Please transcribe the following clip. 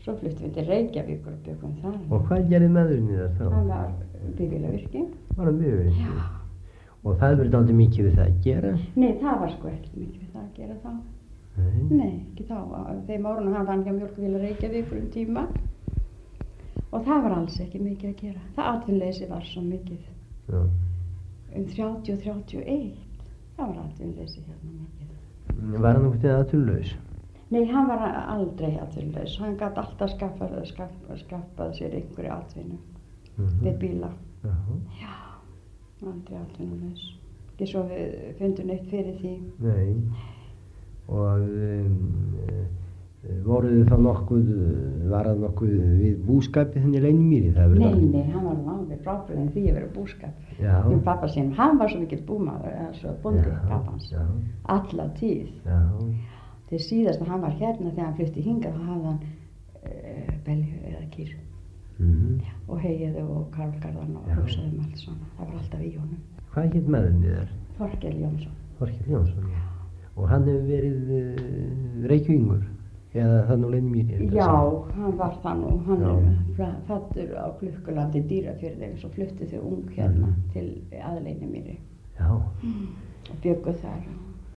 Svo fluttum við til Reykjavíkur og byggum þar. Og hvað gerði maðurinn þér þá? Hann var bifvélavirki. Var hann bifvélavirki? Já. Og það verið dálítið mikið við það að gera? Nei, það var sko ekki mikið við það að gera þá. Nei, ekki þá. Þeim árunum hafði hann hjá Mjólkurvélar Reykjavíkur tíma. Og það var alls ekki mikið að gera. Það atvinnuleysi var svo mikið. Já. 30 og 31. Það var atvinnuleysi hérna mikið. Var hann einhvern veginn atvinnulaus? Nei, hann var aldrei atvinnulaus. Hann gat alltaf skaffað sér einhverju atvinnu við bíla. Já, aldrei atvinnulaus. Ekki svo við fundum neitt fyrir því. Nei. Og voruð þið þá nokkuð, var það nokkuð við búskapið þenni Leynimýri? Nei, hann var alveg frábrugðinn því að vera búskap. Já. Minn pappa sinn, hann var svo mikill búmaður, eða svo bóndi pappans. Já. Alla tíð. Já. Til síðast að hann var hérna þegar hann flutti hingað, þá hafði hann belju eða kýr. Og heiðu og kálgarðan og hugsaði allt svona. Það var alltaf í honum. Hvað hét maðurinn þér? Þorkell Jónsson. Þorkell Jónsson, já. Og hann hefur verið Reykjavíkur, eða það nú Leynimýri? Já, hann var það nú. Hann er fæddur á Klukkulandi Dýrafirði, svo flutti þau ung hérna til að Leynimýri. Já. Og bjuggu þar.